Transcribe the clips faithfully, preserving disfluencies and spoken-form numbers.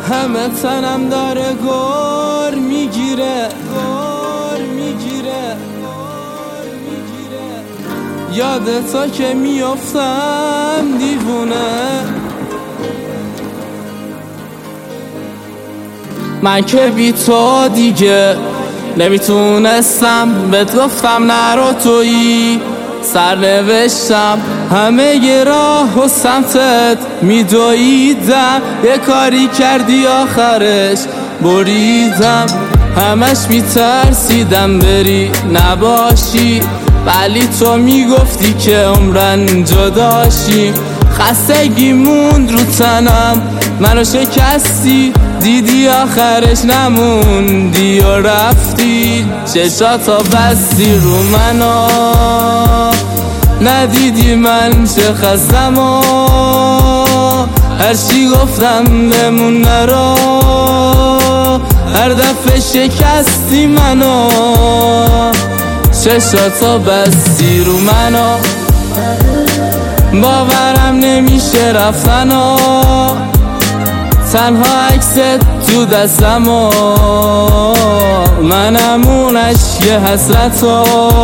همه تنم داره گر میگیره گر میگیره یادتا که میافتم دیوونه. من که بی تو دیگه نمیتونستم، بهت گفتم نرو تویی، سرنوشتم همه ی راه و سمتت میدویدم، یه کاری کردی آخرش بریدم. همش میترسیدم بری نباشی، ولی تو میگفتی که عمرن جداشی. خستگی موند رو تنم، منو شکستی، دیدی آخرش نموندی و رفتی. چشاتا بستی رو منو، ندیدی من چه خستم و هرچی گفتم بمون نرو، هر دفعه شکستی منو. چشاتا بستی رو منو، باورم نمیشه رفتن و تنها عکست تو دستم و منم اون عشق حسرتو.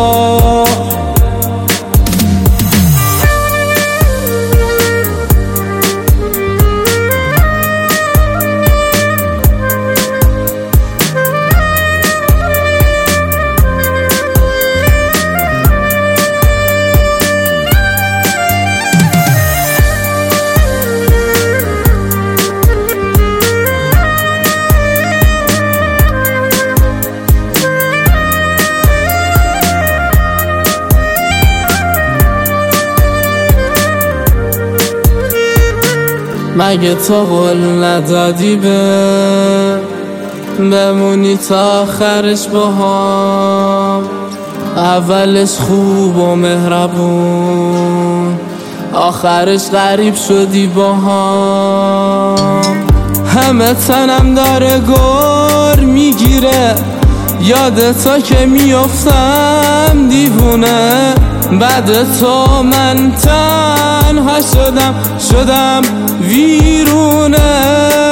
مگه تو قول ندادی به بمونی تا آخرش باهام؟ اولش خوب و مهربون، آخرش غریب شدی باهام. همه تنم داره گر میگیره، یادتا که میافتم دیوونه. بعد تو من تنها شدم شدم ویرونه.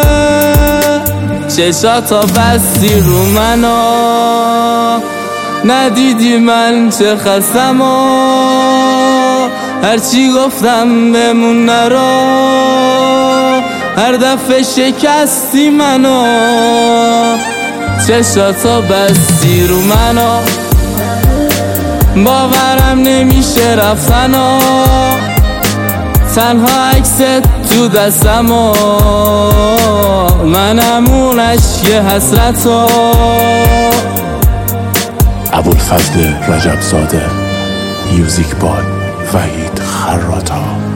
چشاتا بستی رو منو، ندیدی من چه خستم و هرچی گفتم بمون نرو، هر دفعه شکستی منو. چشاتا بستی رو منو، باورم نمیشه رفتن و تنها عکست تو دستم و منم اون عشق حسرتو. ابوالفضل رجب زاده، میوزیک بای وحید خراتا.